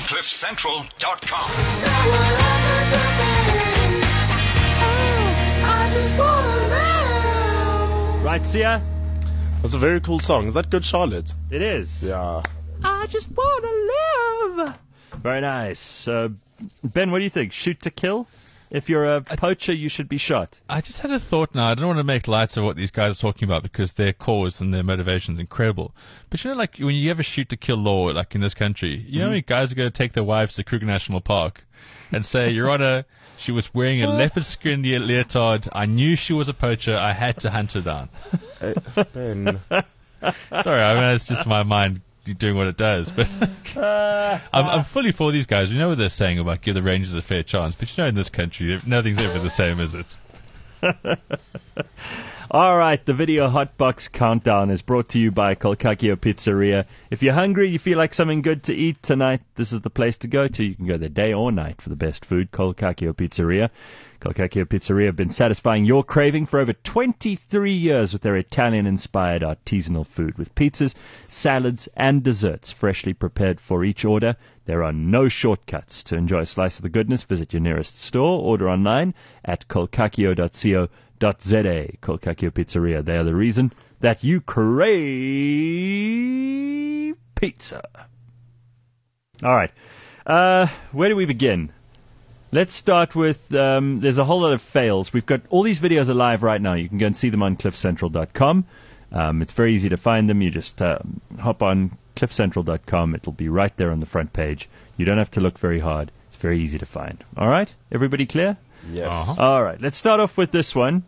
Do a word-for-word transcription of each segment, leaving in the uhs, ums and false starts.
cliff central dot com. Right, Sia? That's a very cool song. Is that Good Charlotte? It is. Yeah. I just want to live. Very nice. Uh, Ben, what do you think? Shoot to kill? If you're a poacher, you should be shot. I just had a thought now. I don't want to make lights of what these guys are talking about because their cause and their motivation is incredible. But you know, like when you have a shoot to kill law, like in this country, you know, how many guys are going to take their wives to Kruger National Park and say, Your Honor, she was wearing a leopard skin leotard. I knew she was a poacher. I had to hunt her down. Hey, Ben. Sorry, I mean, it's just my mind doing what it does, but I'm, I'm fully for these guys. You know what they're saying about give the Rangers a fair chance, but you know in this country nothing's ever the same, is it? All right, the video Hotbox Countdown is brought to you by Kolkakio Pizzeria. If you're hungry, you feel like something good to eat tonight, this is the place to go to. You can go there day or night for the best food. Kolkakio Pizzeria. Kolkakio Pizzeria have been satisfying your craving for over twenty-three years with their Italian-inspired artisanal food, with pizzas, salads, and desserts freshly prepared for each order. There are no shortcuts. To enjoy a slice of the goodness, visit your nearest store, order online at kolkakio dot co dot za. Kolkakio Pizzeria, they are the reason that you crave pizza. All right, uh, where do we begin? Let's start with, um, there's a whole lot of fails. We've got all these videos are live right now. You can go and see them on cliff central dot com. Um, it's very easy to find them. You just uh, hop on cliff central dot com. It'll be right there on the front page. You don't have to look very hard. It's very easy to find. All right? Everybody clear? Yes. Uh-huh. All right. Let's start off with this one.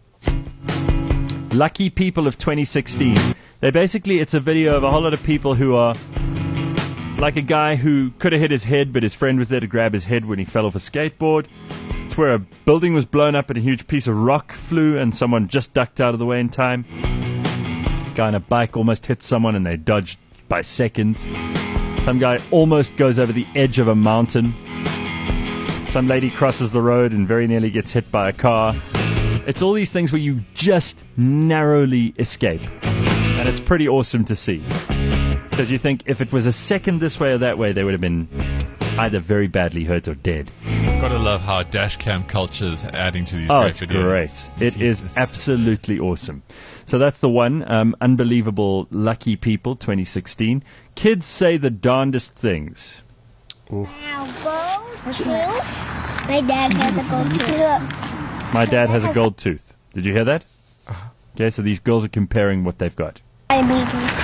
Lucky People of twenty sixteen. They basically, it's a video of a whole lot of people who are like a guy who could have hit his head, but his friend was there to grab his head when he fell off a skateboard. It's where a building was blown up and a huge piece of rock flew and someone just ducked out of the way in time. A guy on a bike almost hit someone and they dodged by seconds. Some guy almost goes over the edge of a mountain. Some lady crosses the road and very nearly gets hit by a car. It's all these things where you just narrowly escape. And it's pretty awesome to see. Because you think if it was a second this way or that way, they would have been either very badly hurt or dead. Gotta love how dashcam culture is adding to these Oh, great it's videos. great. It is absolutely awesome. So that's the one. Um, Unbelievable Lucky People twenty sixteen. Kids say the darndest things. Now gold tooth. My dad has a gold tooth. My dad has a gold tooth. Did you hear that? Okay, so these girls are comparing what they've got. I mean,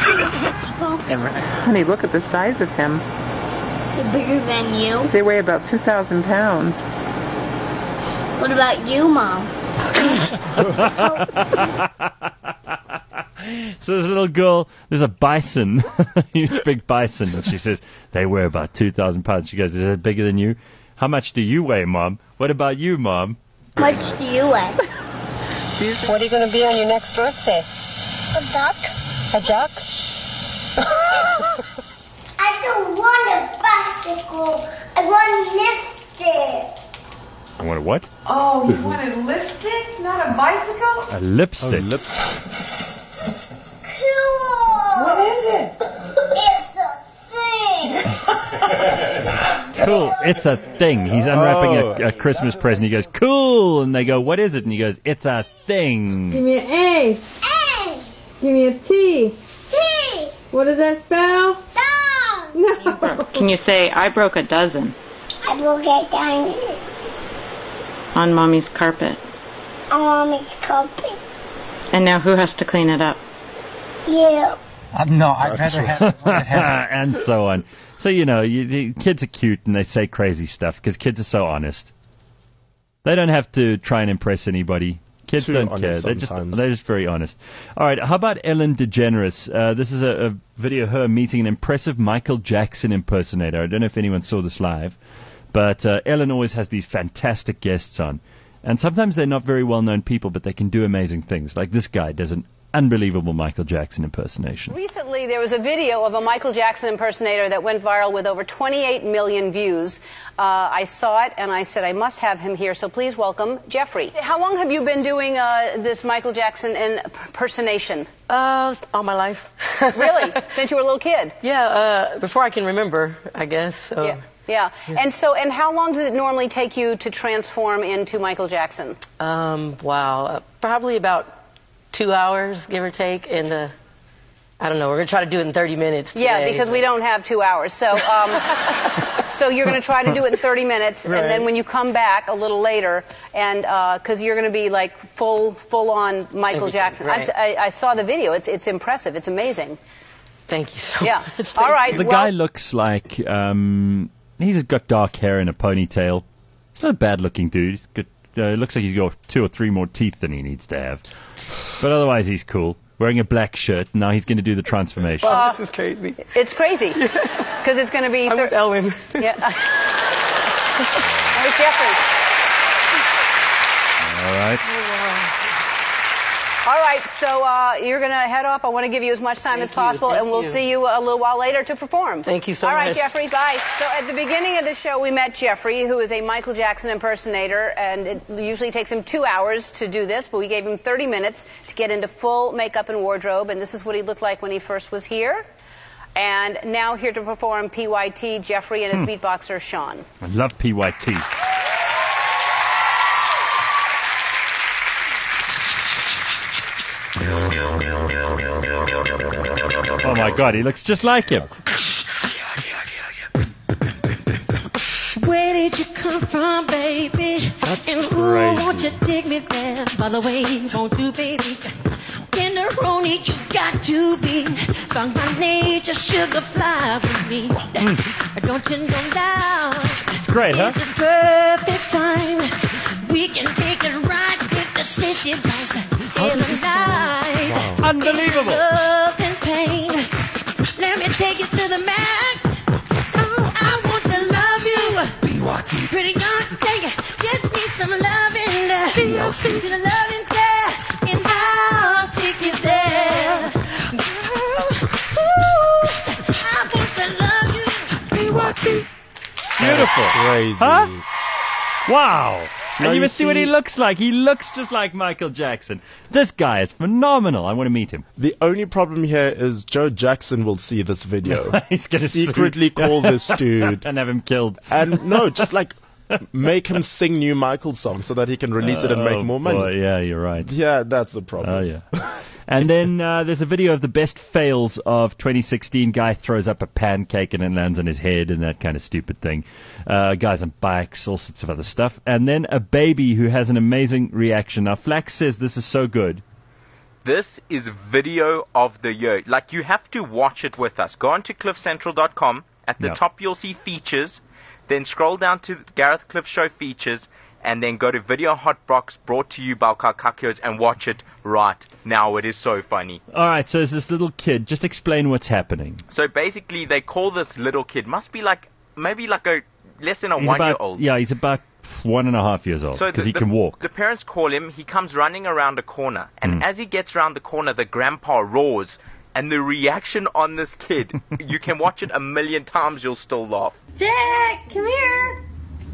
Honey, look at the size of him. they're bigger than you. They weigh about two thousand pounds. What about you, Mom? So there's a little girl, there's a bison, huge big bison, and she says, they weigh about two thousand pounds. She goes, is that bigger than you? How much do you weigh, Mom? What about you, Mom? How much do you weigh? What are you going to be on your next birthday? A duck. A duck? I don't want a bicycle. I want lipstick. I want a what? Oh, you want a lipstick, not a bicycle? A lipstick. Oh, lips. Cool. What is it? It's a thing. Cool, it's a thing. He's unwrapping Oh. a, a Christmas present. He goes, cool, and they go, what is it? And he goes, it's a Give thing. me an A. A. Give me a T. T. What does that spell? Dog. No. Can you say, I broke a dozen I will get down on Mommy's carpet? on Mommy's carpet. And now who has to clean it up? You. Uh, no, I'd rather have it when it has And so on. So, you know, you, the kids are cute and they say crazy stuff because kids are so honest. They don't have to try and impress anybody. Kids Too don't honest care. They're just, sometimes. they're just very honest. All right, how about Ellen DeGeneres? Uh, this is a, a video of her meeting an impressive Michael Jackson impersonator. I don't know if anyone saw this live, but uh, Ellen always has these fantastic guests on. And sometimes they're not very well-known people, but they can do amazing things. Like this guy does an unbelievable Michael Jackson impersonation. Recently, there was a video of a Michael Jackson impersonator that went viral with over twenty-eight million views. Uh, I saw it, and I said, I must have him here, so please welcome Jeffrey. How long have you been doing uh, this Michael Jackson impersonation? Uh, all my life. Really? Since you were a little kid? Yeah, uh, before I can remember, I guess. So. Yeah. Yeah. yeah, and so, and how long does it normally take you to transform into Michael Jackson? Um, wow, uh, probably about two hours, give or take, and uh, I don't know, we're going to try to do it in thirty minutes today. Yeah, because we don't have two hours, so, um, so you're going to try to do it in thirty minutes, right. And then when you come back a little later, and, because uh, you're going to be like full, full-on Michael Everything, Jackson. right. I, I saw the video, it's, it's impressive, it's amazing. Thank you so yeah. much. All right, The well, guy looks like, um, he's got dark hair and a ponytail. He's not a bad-looking dude. He's got, uh, looks like he's got two or three more teeth than he needs to have. But otherwise, he's cool. Wearing a black shirt. Now he's going to do the transformation. Oh, this is crazy. It's crazy. Because it's going to be... I'm with Ellen. Yeah. Where's Jeffrey? All right. All right, so uh, you're going to head off. I want to give you as much time Thank as possible, you, and we'll you. see you a little while later to perform. Thank you so All much. right, Jeffrey, bye. So at the beginning of the show, we met Jeffrey, who is a Michael Jackson impersonator, and it usually takes him two hours to do this, but we gave him thirty minutes to get into full makeup and wardrobe, and this is what he looked like when he first was here. And now here to perform P Y T, Jeffrey, and his hmm. beatboxer, Sean. I love P Y T. Oh my God, he looks just like him. Where did you come from, baby? That's and crazy. Ooh, won't you take me there? By the way, won't you, baby? Tenderoni, you got to be strong by nature, sugar fly with me. Mm. Don't you know now? It's great, huh? It's the perfect time. We can take it right with the city lights in the night. Wow. Unbelievable. Love and pain. Let me take you to the max. Oh, I want to love you. Pretty young, yeah, get me some loving. T L C. To the loving there, and I'll take you there. Ooh, I want to love you. P Y T. Beautiful. Crazy. Huh? Wow. No, and you you see what he see- looks like. He looks just like Michael Jackson. This guy is phenomenal. I want to meet him. The only problem here is Joe Jackson will see this video. He's going to secretly call this dude and have him killed. and no, just like make him sing new Michael songs so that he can release it and Oh, make more money. boy, yeah, you're right. Yeah, that's the problem. Oh, yeah. And then uh, there's a video of the best fails of twenty sixteen. Guy throws up a pancake and it lands on his head and that kind of stupid thing. Uh, guys on bikes, all sorts of other stuff. And then a baby who has an amazing reaction. Now, Flax says this is so good. This is video of the year. Like, you have to watch it with us. Go on to cliff central dot com. At the Yep. top, you'll see features. Then scroll down to Gareth Cliff Show features. And then go to Video Hot Box, brought to you by Kakakos, and watch it right now. It is so funny. All right, so there's this little kid. Just explain what's happening. So basically, they call this little kid, must be like, maybe like a, less than a He's one-year-old. about, yeah, he's about one and a half years old So because the- he the- can walk. The parents call him, he comes running around a corner, and Mm. as he gets around the corner, the grandpa roars, and the reaction on this kid, you can watch it a million times, you'll still laugh. Jack, come here.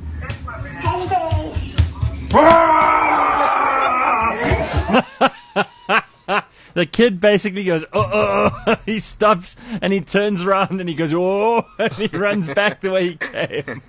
The kid basically goes, oh, oh, oh. He stops and he turns around and he goes, oh, and he runs back the way he came.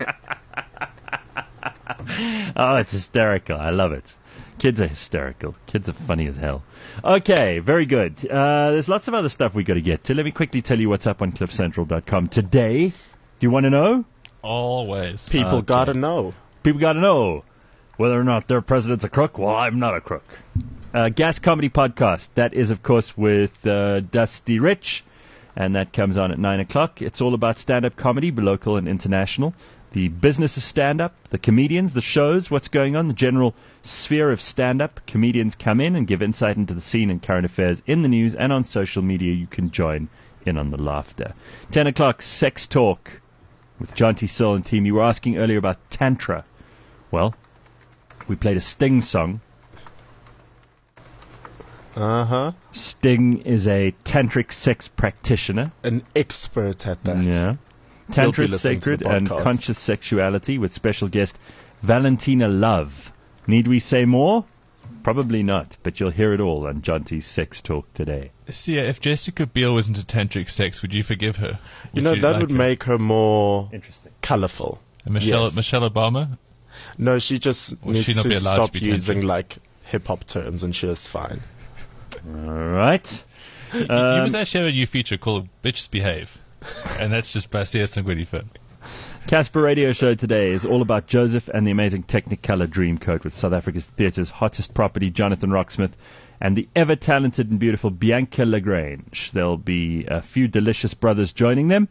Oh, it's hysterical. I love it. Kids are hysterical. Kids are funny as hell. Okay, very good. Uh, there's lots of other stuff we got to get to. Let me quickly tell you what's up on cliff central dot com today. Do you want to know? Always. People Okay. gotta know. People got to know whether or not their president's a crook. Well, I'm not a crook. Uh, Gas Comedy Podcast. That is, of course, with uh, Dusty Rich, and that comes on at nine o'clock. It's all about stand-up comedy, local and international. The business of stand-up, the comedians, the shows, what's going on, the general sphere of stand-up. Comedians come in and give insight into the scene and current affairs in the news and on social media. You can join in on the laughter. ten o'clock, Sex Talk with John T. Sill and team. You were asking earlier about Tantra. Well, we played a Sting song. Uh-huh. Sting is a tantric sex practitioner. An expert at that. Yeah. He'll be Tantra, listening to sacred, the and podcast. conscious sexuality with special guest Valentina Love. Need we say more? Probably not, but you'll hear it all on Jonty's Sex Talk today. See, if Jessica Biel was into tantric sex, would you forgive her? Would You know, that like would her? make her more Interesting. colourful. And Michelle Yes. Michelle Obama? No, she just Will needs she not to be allowed to stop be using tantric? like hip-hop terms and she is fine. All right. You- you Um, must actually have a new feature called Bitches Behave. And that's just by C S Ngwidifin. Casper Radio Show today is all about Joseph and the amazing Technicolor Dreamcoat with South Africa's theatre's hottest property, Jonathan Rocksmith, and the ever-talented and beautiful Bianca Lagrange. There'll be a few delicious brothers joining them,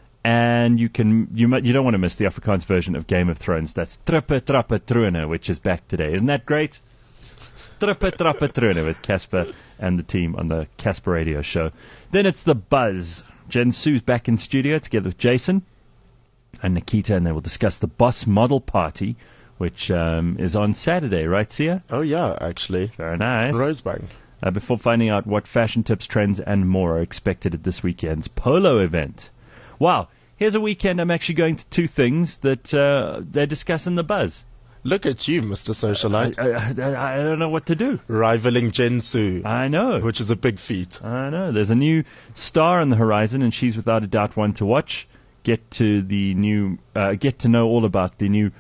and you can you mu- you don't want to miss the Afrikaans version of Game of Thrones. That's Trippe Trappe Trone, which is back today. Isn't that great? Trippe Trappe Trone with Casper and the team on the Casper Radio Show. Then it's The Buzz. Jen Sue's back in studio together with Jason and Nikita, and they will discuss the Boss Model Party, which um, is on Saturday, right, Sia? Oh, yeah, actually. Very nice. Rosebank. Uh, before finding out what fashion tips, trends, and more are expected at this weekend's polo event. Wow, here's a weekend I'm actually going to two things that uh, they discuss in The Buzz. Look at you, Mister Socialite. I, I, I, I don't know what to do. Rivaling Jensu. I know. Which is a big feat. I know. There's a new star on the horizon, and she's without a doubt one to watch. Get to the new, uh, get to know all about the new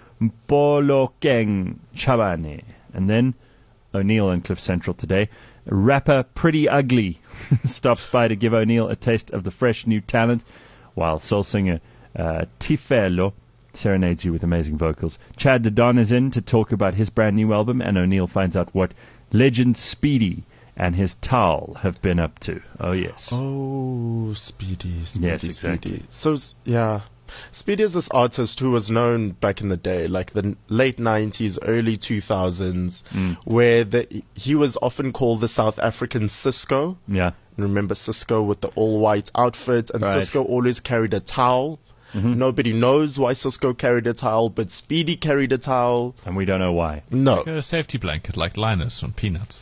Mbolokeng Chabane. And then O'Neill on Cliff Central today. Rapper Pretty Ugly stops by to give O'Neill a taste of the fresh new talent, while soul singer uh, Tifelo serenades you with amazing vocals. Chad Dedon is in to talk about his brand new album, and O'Neill finds out what legend Speedy and his towel have been up to. Oh, yes. Oh, Speedy, Speedy, Yes, exactly. Speedy. So, s- yeah. Speedy is this artist who was known back in the day, like the n- late nineties, early two thousands, Mm. where the, he was often called the South African Cisco. Yeah. Remember Cisco with the all-white outfit, and Right. Cisco always carried a towel. Mm-hmm. Nobody knows why Cisco carried a towel, but Speedy carried a towel. And we don't know why. No. Like a safety blanket like Linus on Peanuts.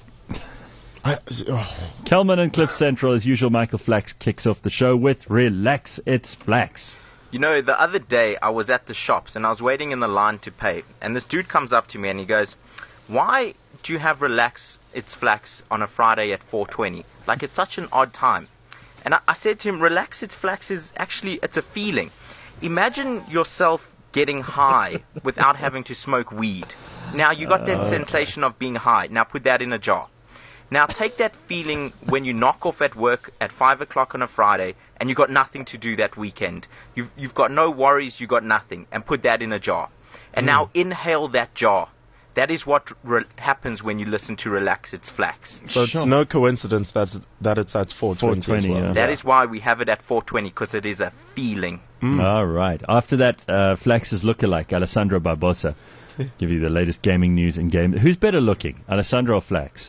I, oh. Kelman and Cliff Central, as usual, Michael Flax kicks off the show with Relax, It's Flax. You know, the other day I was at the shops and I was waiting in the line to pay, and this dude comes up to me and he goes, "Why do you have Relax It's Flax on a Friday at four twenty? Like, it's such an odd time." And I, I said to him, "Relax It's Flax is actually, it's a feeling. Imagine yourself getting high without having to smoke weed. Now you got that Uh, sensation of being high. Now put that in a jar. Now take that feeling when you knock off at work at five o'clock on a Friday and you got nothing to do that weekend. You've, you've got no worries, you got nothing, and put that in a jar. And Mm. now inhale that jar. That is what re- happens when you listen to Relax It's Flax. So it's no coincidence that that it's at four twenty as well. That is why we have it at four twenty, because it is a feeling. All right. After that, uh, Flax's lookalike, Alessandro Barbosa, give you the latest gaming news and game. Who's better looking, Alessandro or Flax?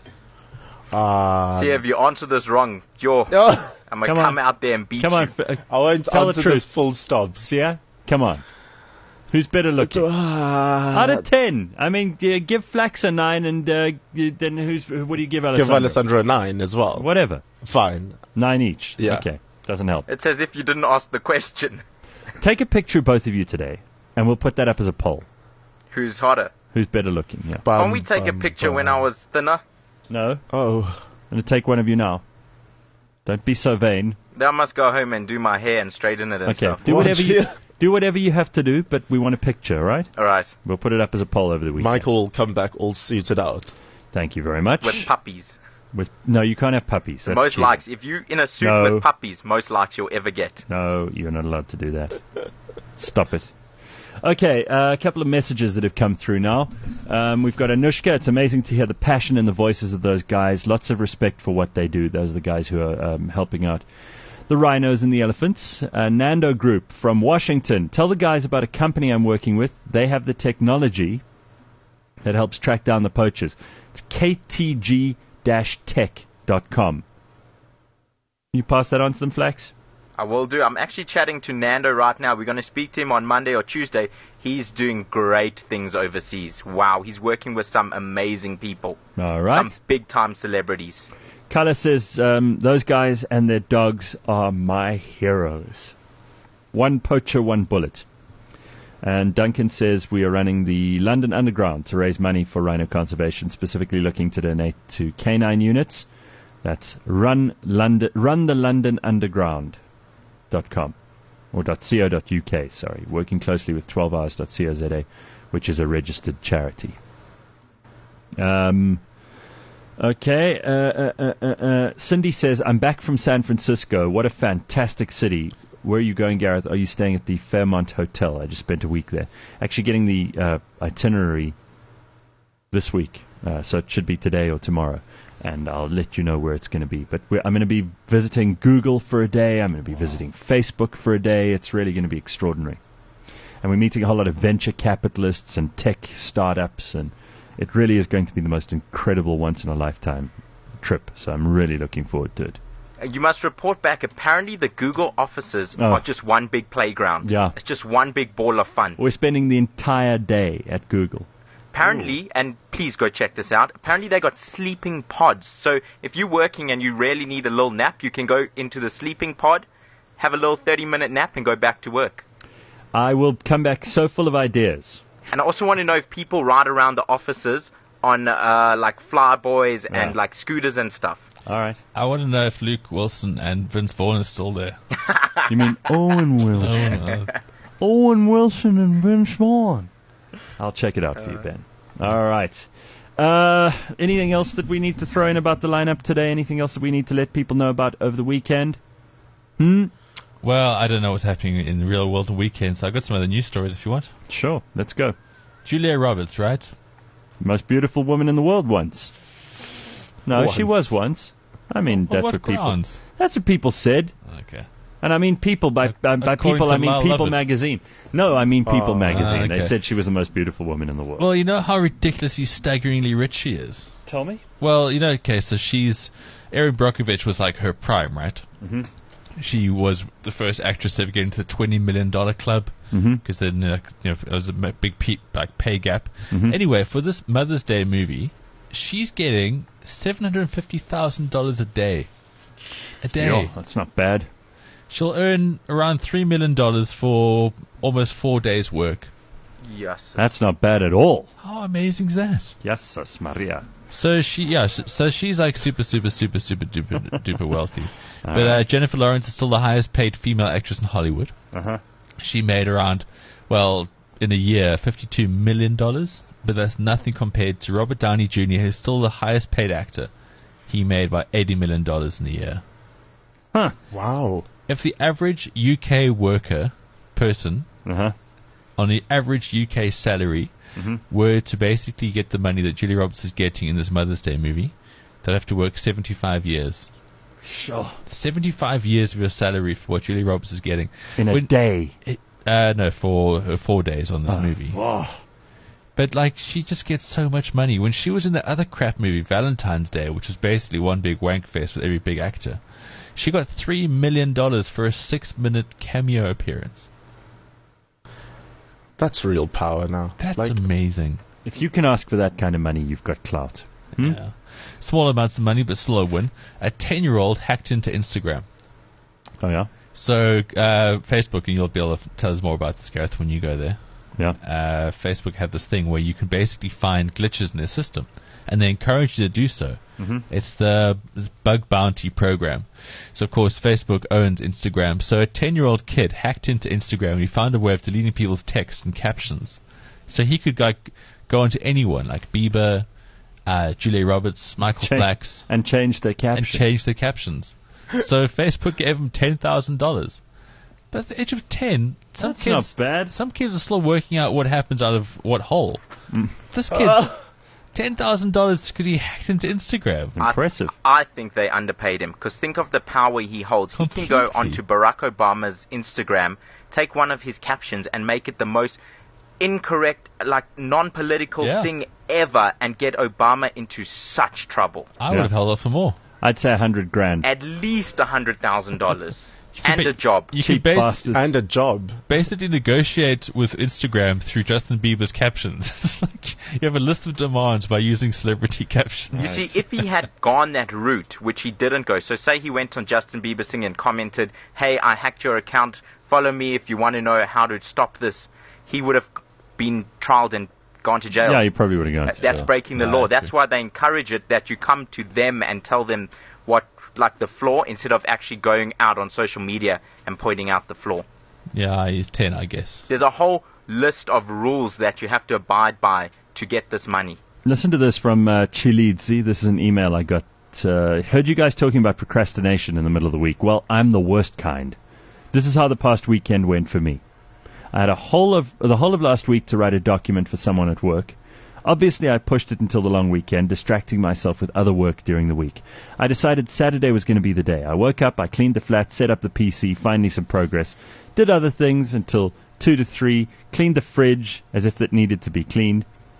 Uh, See, if you answer this wrong, you're, I'm going to Come come on. out there and beat Come you. on. F- uh, I won't tell the answer truth. this full stop. See ya? Come on. Who's better looking? Out of ten. I mean, uh, give Flax a nine, and uh, y- then who's? What do you give Give Alessandro? Alessandro a nine as well. Whatever. Fine. Nine each. Yeah. Okay. Doesn't help. It's as if you didn't ask the question. Take a picture of both of you today, and we'll put that up as a poll. Who's hotter? Who's better looking? Yeah. Can't we take a picture when I was thinner? No. Oh. I'm going to take one of you now. Don't be so vain. Then I must go home and do my hair and straighten it and Okay. stuff. Do whatever you do whatever you have to do, but we want a picture, right? All right. We'll put it up as a poll over the weekend. Michael will come back all suited out. Thank you very much. With puppies. With no, you can't have puppies. The That's most cheating. likes. If you in a suit No. with puppies, most likes you'll ever get. No, you're not allowed to do that. Stop it. Okay, uh, a couple of messages that have come through now. Um, we've got Anushka. It's amazing to hear the passion in the voices of those guys. Lots of respect for what they do. Those are the guys who are um, helping out the rhinos and the elephants. Uh, Nando Group from Washington. Tell the guys about a company I'm working with. They have the technology that helps track down the poachers. It's k t g dash tech dot com. Can you pass that on to them, Flax? I will do. I'm actually chatting to Nando right now. We're going to speak to him on Monday or Tuesday. He's doing great things overseas. Wow, he's working with some amazing people. All right. Some big-time celebrities. Kyla says, um, those guys and their dogs are my heroes. One poacher, one bullet. And Duncan says we are running the London Underground to raise money for rhino conservation, specifically looking to donate to canine units. That's run London, run the London Underground dot com or .co.uk, sorry, working closely with twelve hours dot co.za, which is a registered charity. Um, okay, uh, uh, uh, uh, uh, Cindy says, I'm back from San Francisco. What a fantastic city. Where are you going, Gareth? Are you staying at the Fairmont Hotel? I just spent a week there. Actually getting the uh, itinerary this week, uh, so it should be today or tomorrow, and I'll let you know where it's going to be. But we're, I'm going to be visiting Google for a day. I'm going to be visiting Facebook for a day. It's really going to be extraordinary. And we're meeting a whole lot of venture capitalists and tech startups, and it really is going to be the most incredible once-in-a-lifetime trip, so I'm really looking forward to it. You must report back. Apparently, the Google offices Oh. are just one big playground. Yeah. It's just one big ball of fun. We're spending the entire day at Google. Apparently, and please go check this out, apparently they got sleeping pods. So if you're working and you really need a little nap, you can go into the sleeping pod, have a little thirty-minute nap, and go back to work. I will come back so full of ideas. And I also want to know if people ride around the offices on uh, like flyboys Yeah. and like scooters and stuff. All right. I want to know if Luke Wilson and Vince Vaughn are still there. You mean Owen Wilson? Owen, uh, Owen Wilson and Vince Vaughn. I'll check it out for you, Ben. All right. Uh, anything else that we need to throw in about the lineup today? Anything else that we need to let people know about over the weekend? Hmm? Well, I don't know what's happening in the real world on weekends, so I've got some other news stories if you want. Sure, let's go. Julia Roberts, right? Most beautiful woman in the world once. No, Once. she was once. I mean, On that's what what people. grounds? That's what people said. Okay. And I mean people by by, by According people to I mean Lyle People Lovett. magazine. No, I mean People Oh. magazine. Ah, They okay. said she was the most beautiful woman in the world. Well, you know how ridiculously, staggeringly rich she is? Tell me. Well, you know, okay, so she's... Erin Brockovich was like her prime, right? Mm-hmm. She was the first actress to ever get into the twenty million dollars club, Mhm. because then uh, you know, it was a m- big pe- like pay gap. Mhm. Anyway, for this Mother's Day movie, she's getting seven hundred fifty thousand dollars a day. A day. Yo, that's not bad. She'll earn around three million dollars for almost four days' work. Yes. That's not bad at all. How amazing is that? Yes, Maria. So she, yeah, so, so she's like super, super, super, super duper, duper wealthy. All But uh, right. Jennifer Lawrence is still the highest paid female actress in Hollywood. Uh-huh. She made around, well, in a year, fifty-two million dollars. But that's nothing compared to Robert Downey Junior, who's still the highest paid actor. He made about eighty million dollars in a year. Huh. Wow. If the average U K worker, person, Uh-huh. on the average U K salary, Mhm. were to basically get the money that Julia Roberts is getting in this Mother's Day movie, they'd have to work seventy-five years. Sure. seventy-five years of your salary for what Julia Roberts is getting. In a When- day. It, uh, no, for her four days on this Oh, movie. oh. But, like, she just gets so much money. When she was in the other crap movie, Valentine's Day, which was basically one big wank fest with every big actor, she got three million dollars for a six-minute cameo appearance. That's real power now. That's like, amazing. If you can ask for that kind of money, you've got clout. Hmm? Yeah. Small amounts of money, but still a win. A ten-year-old hacked into Instagram. Oh, yeah? So, uh, Facebook, and you'll be able to tell us more about this, Gareth, when you go there. Yeah. Uh, Facebook have this thing where you can basically find glitches in their system, and they encourage you to do so. Mm-hmm. It's the bug bounty program. So, of course, Facebook owns Instagram. So a ten-year-old kid hacked into Instagram, and he found a way of deleting people's texts and captions. So he could like go onto anyone, like Bieber, uh, Julia Roberts, Michael Cha- Flax, and change their and captions. change their captions. So Facebook gave him ten thousand dollars. But at the age of ten, some That's kids, not bad. some kids are still working out what happens out of what hole. Mm. This kid's ten thousand dollars because he hacked into Instagram. Impressive. I think they underpaid him because think of the power he holds. He can go Completely. onto Barack Obama's Instagram, take one of his captions, and make it the most incorrect, like non-political Yeah. thing ever, and get Obama into such trouble. I Yeah. would have held off for more. I'd say a hundred grand. At least a hundred thousand dollars. And a job. You Cheap can base, bastards. And a job. basically negotiate with Instagram through Justin Bieber's captions. It's like you have a list of demands by using celebrity captions. You see, if he had gone that route, which he didn't go, so say he went on Justin Bieber's thing and commented, hey, I hacked your account, follow me if you want to know how to stop this, he would have been trialed and gone to jail. Yeah, you probably would have gone Uh, to That's jail. breaking the Yeah, law. I That's agree. why they encourage it, that you come to them and tell them what, like, the flaw, instead of actually going out on social media and pointing out the flaw. Yeah, he's ten, I guess. There's a whole list of rules that you have to abide by to get this money. Listen to this from uh, Chilidzi. This is an email I got. Uh, heard you guys talking about procrastination in the middle of the week. Well, I'm the worst kind. This is how the past weekend went for me. I had a whole of the whole of last week to write a document for someone at work. Obviously, I pushed it until the long weekend, distracting myself with other work during the week. I decided Saturday was going to be the day. I woke up, I cleaned the flat, set up the P C, finally some progress, did other things until two to three, cleaned the fridge as if it needed to be cleaned.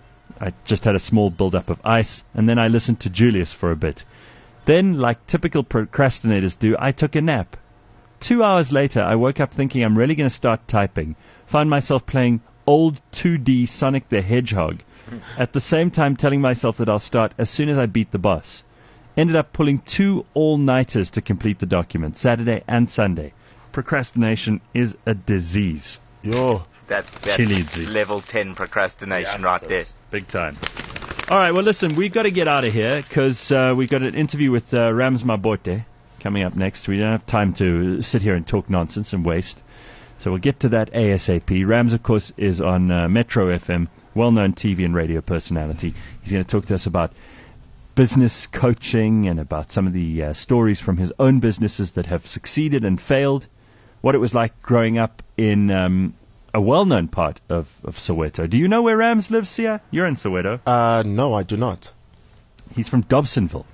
I just had a small build-up of ice, and then I listened to Julius for a bit. Then, like typical procrastinators do, I took a nap. Two hours later, I woke up thinking I'm really going to start typing. Found myself playing old two D Sonic the Hedgehog. At the same time telling myself that I'll start as soon as I beat the boss. Ended up pulling two all-nighters to complete the document, Saturday and Sunday. Procrastination is a disease. Yo. That's, that's Chilidzi. level ten procrastination right there. Big time. All right, well, listen, we've got to get out of here because uh, we've got an interview with uh, Rams Mabote coming up next. We don't have time to sit here and talk nonsense and waste. So we'll get to that ASAP. Rams, of course, is on uh, Metro F M, well-known T V and radio personality. He's going to talk to us about business coaching and about some of the uh, stories from his own businesses that have succeeded and failed, what it was like growing up in um, a well-known part of, of Soweto. Do you know where Rams lives, Sia? You're in Soweto. Uh, no, I do not. He's from Dobsonville.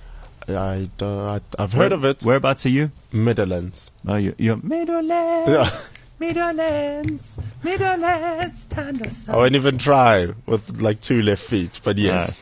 I, uh, I, I've Where- heard of it. Whereabouts are you? Midlands. Oh, you're, you're Meadowlands. Yeah. Meadowlands. Meadowlands. Thunder I won't even try with like two left feet, but yes.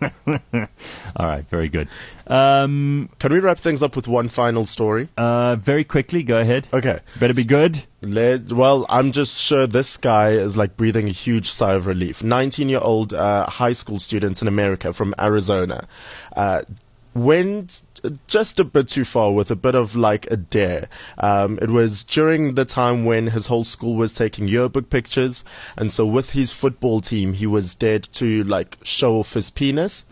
All right, very good. Um, Can we wrap things up with one final story? uh, very quickly, go ahead. Okay. Better be good. Let, well, I'm just sure this guy is like breathing a huge sigh of relief. nineteen-year-old uh, high school student in America from Arizona uh, went just a bit too far with a bit of like a dare. Um, it was during the time when his whole school was taking yearbook pictures, and so with his football team, he was dared to like show off his penis.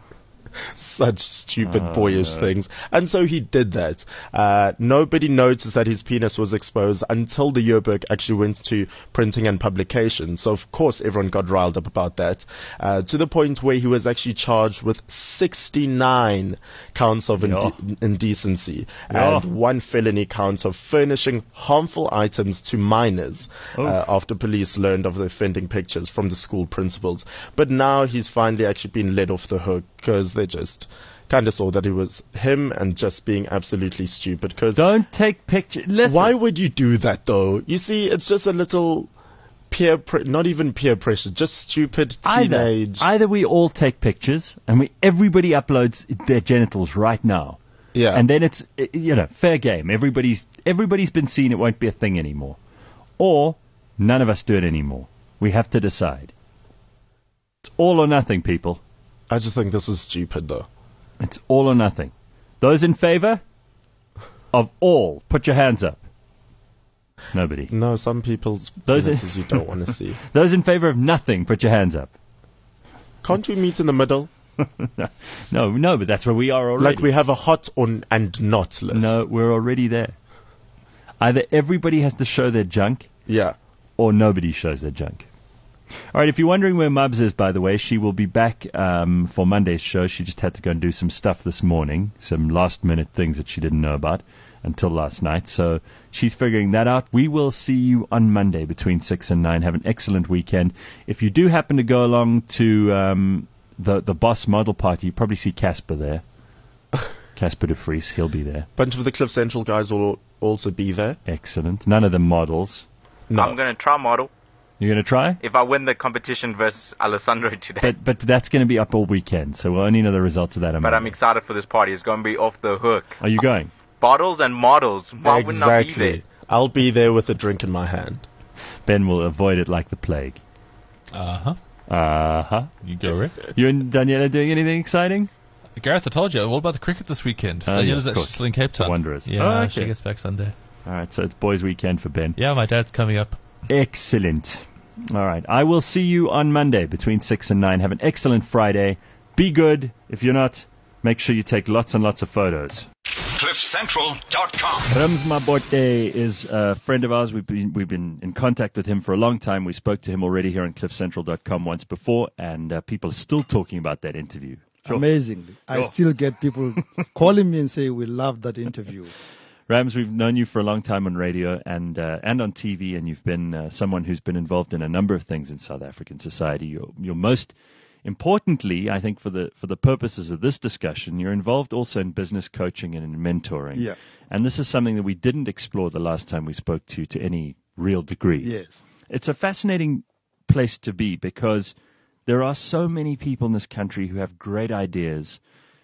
Such stupid Oh, boyish no. things. And so he did that. Uh, nobody noticed that his penis was exposed until the yearbook actually went to printing and publication. So of course everyone got riled up about that. Uh, to the point where he was actually charged with sixty-nine counts of Yeah. inde- indecency Yeah. and one felony count of furnishing harmful items to minors uh, Oof. after police learned of the offending pictures from the school principals. But now he's finally actually been let off the hook because they just kind of saw that it was him and just being absolutely stupid. Because Don't take pictures. Listen. why would you do that though? You see, it's just a little peer, pre- not even peer pressure, just stupid teenage. Either, either we all take pictures and we everybody uploads their genitals right now. Yeah. And then it's, uh, you know, fair game. Everybody's everybody's been seen. It won't be a thing anymore. Or none of us do it anymore. We have to decide. It's all or nothing, people. I just think this is stupid though. It's all or nothing. Those in favor of all, put your hands up. Nobody. No, some people's Those are- penises you don't want to see. Those in favor of nothing, put your hands up. Can't we meet in the middle? No, no, but that's where we are already. Like we have a hot on and not list. No, we're already there. Either everybody has to show their junk, Yeah. or nobody shows their junk. All right, if you're wondering where Mubs is, by the way, she will be back um, for Monday's show. She just had to go and do some stuff this morning, some last-minute things that she didn't know about until last night. So she's figuring that out. We will see you on Monday between six and nine. Have an excellent weekend. If you do happen to go along to um, the, the Boss Model Party, you probably see Casper there. Casper de Vries, he'll be there. Bunch of the Cliff Central guys will also be there. Excellent. None of them models. No. I'm going to try model You're going to try? if I win the competition versus Alessandro today. But but that's going to be up all weekend, so we'll only know the results of that. on But I'm Monday. excited for this party. It's going to be off the hook. Are you going? bottles and models. Why wouldn't I be Exactly. there? I'll be there with a drink in my hand. Ben will avoid it like the plague. Uh-huh. Uh-huh. You go, Rick. You and Daniela doing anything exciting? Gareth, I told you, all about the cricket this weekend. Oh, Daniela's yeah, of actually course. still in Cape Town. The Wanderers. Yeah, Oh, okay. she gets back Sunday. All right, so it's boys' weekend for Ben. Yeah, my dad's coming up. Excellent. All right, I will see you on Monday between six and nine. Have an excellent Friday. Be good. If you're not, make sure you take lots and lots of photos. cliff central dot com. Rams Mabote is a friend of ours. We've been we've been in contact with him for a long time. We spoke to him already here on cliff central dot com once before, and uh, people are still talking about that interview. Sure. Amazingly. I Sure. still get people calling me and say, we loved that interview. Rams, we've known you for a long time on radio and uh, and on T V, and you've been uh, someone who's been involved in a number of things in South African society. You're, you're most importantly, I think, for the for the purposes of this discussion, you're involved also in business coaching and in mentoring. Yeah. And this is something that we didn't explore the last time we spoke to you to any real degree. Yes. It's a fascinating place to be because there are so many people in this country who have great ideas,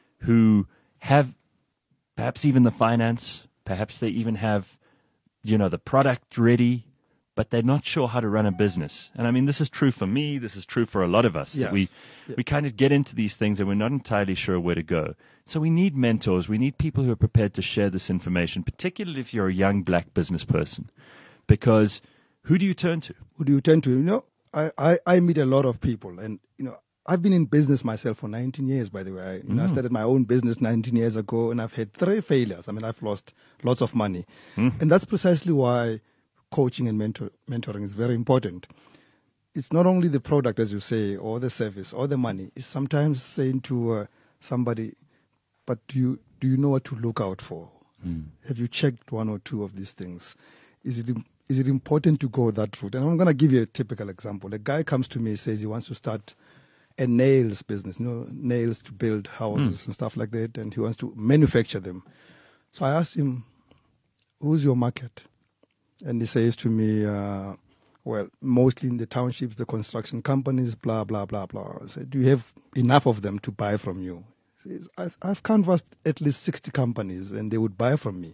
who have perhaps even the finance, perhaps they even have, you know, the product ready, but they're not sure how to run a business. And I mean, this is true for me. This is true for a lot of us. Yes. We Yeah. we kind of get into these things and we're not entirely sure where to go. So we need mentors. We need people who are prepared to share this information, particularly if you're a young black business person, because who do you turn to? Who do you turn to? You know, I, I, I meet a lot of people, and, you know, I've been in business myself for nineteen years, by the way. I, you know, I Mm. started my own business nineteen years ago, and I've had three failures. I mean, I've lost lots of money. Mm. And that's precisely why coaching and mentor, mentoring is very important. It's not only the product, as you say, or the service, or the money. It's sometimes saying to uh, somebody, but do you, do you know what to look out for? Mm. Have you checked one or two of these things? Is it im- is it important to go that route? And I'm going to give you a typical example. A guy comes to me, says he wants to start a nails business, you know, nails to build houses Mm. and stuff like that, and he wants to manufacture them. So I asked him, who's your market? And he says to me, uh, well, mostly in the townships, the construction companies, blah, blah, blah, blah. I said, do you have enough of them to buy from you? He says, I've, I've canvassed at least sixty companies, and they would buy from me.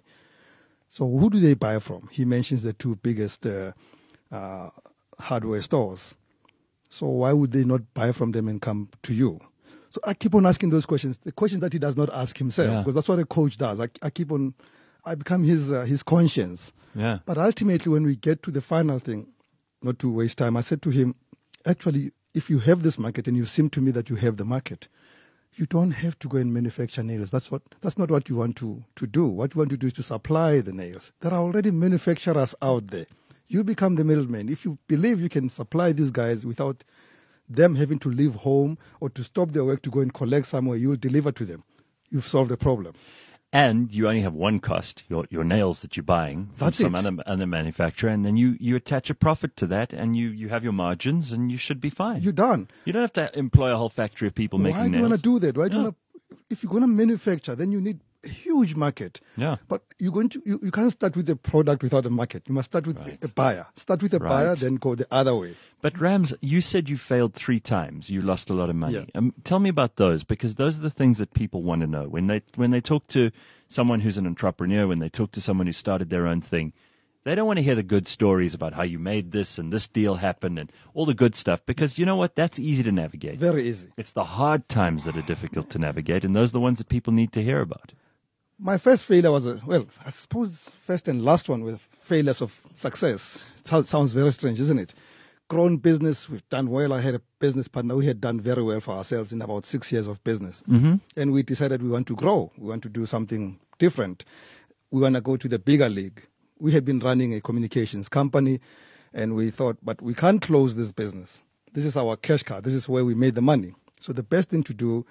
So who do they buy from? He mentions the two biggest uh, uh, hardware stores. So why would they not buy from them and come to you? So I keep on asking those questions, the questions that he does not ask himself, Yeah. because that's what a coach does. I, I keep on, I become his uh, his conscience. Yeah. But ultimately, when we get to the final thing, not to waste time, I said to him, actually, if you have this market and you seem to me that you have the market, you don't have to go and manufacture nails. That's what. That's not what you want to, to do. What you want to do is to supply the nails. There are already manufacturers out there. You become the middleman. If you believe you can supply these guys without them having to leave home or to stop their work to go and collect somewhere, you'll deliver to them. You've solved the problem. And you only have one cost, your your nails that you're buying from That's some it. other, other manufacturer, and then you, you attach a profit to that, and you, you have your margins, and you should be fine. You're done. You don't have to employ a whole factory of people making Why do you nails. want to do that? Why do you Yeah. want to? If you're going to manufacture, then you need a huge market. Yeah. But you're going to you, you can't start with a product without a market. You must start with a buyer. Start with a Right. buyer, then go the other way. But Rams, you said you failed three times. You lost a lot of money. Yeah. Um, tell me about those, because those are the things that people want to know when they when they talk to someone who's an entrepreneur, when they talk to someone who started their own thing. They don't want to hear the good stories about how you made this and this deal happened and all the good stuff, because you know what? That's easy to navigate. Very easy. It's the hard times that are difficult to navigate, and those are the ones that people need to hear about. My first failure was, a, well, I suppose first and last one with failures of success. It sounds- sounds very strange, isn't it? Grown business, we've done well. I had a business partner. We had done very well for ourselves in about six years of business. Mm-hmm. And we decided we want to grow. We want to do something different. We want to go to the bigger league. We had been running a communications company, and we thought, but we can't close this business. This is our cash cow. This is where we made the money. So the best thing to do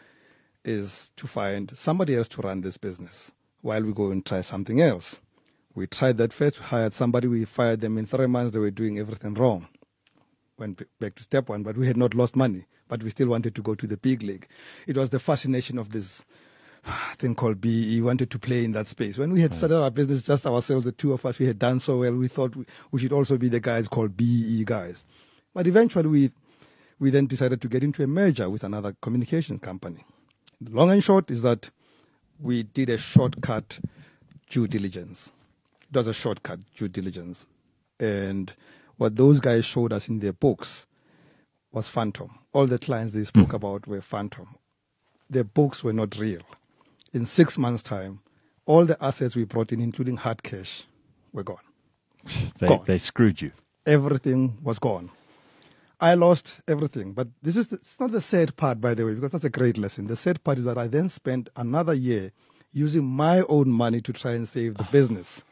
is to find somebody else to run this business while we go and try something else. We tried that first. We hired somebody. We fired them in three months. They were doing everything wrong. Went b- back to step one, but we had not lost money. But we still wanted to go to the big league. It was the fascination of this thing called B E E. We wanted to play in that space. When we had started our business, just ourselves, the two of us, we had done so well. We thought we, we should also be the guys called B E E guys. But eventually, we we then decided to get into a merger with another communication company. The long and short is that we did a shortcut due diligence. It was a shortcut, due diligence. And what those guys showed us in their books was phantom. All the clients they spoke mm. about were phantom. Their books were not real. In six months' time, all the assets we brought in, including hard cash, were gone. They, gone. they screwed you. Everything was gone. I lost everything. But this is the, it's not the sad part, by the way, because that's a great lesson. The sad part is that I then spent another year using my own money to try and save the business.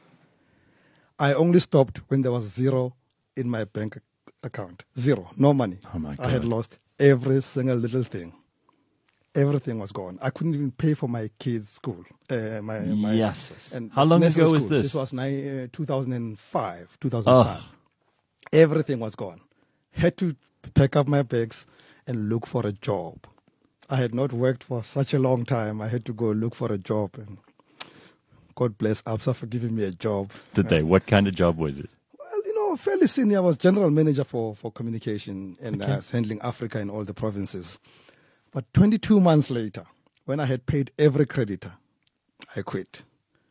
I only stopped when there was zero in my bank account. Zero. No money. Oh my God. I had lost every single little thing. Everything was gone. I couldn't even pay for my kids' school. Uh, my, my, yes. And How long ago was school. this? This was ni- uh, two thousand five. two thousand five. Oh. Everything was gone. Had to pack up my bags and look for a job. I had not worked for such a long time. I had to go look for a job. And God bless ABSA for giving me a job. Did they? What kind of job was it? Well, you know, fairly senior. I was general manager for, for communication and okay. I was handling Africa in all the provinces. But twenty-two months later, when I had paid every creditor, I quit.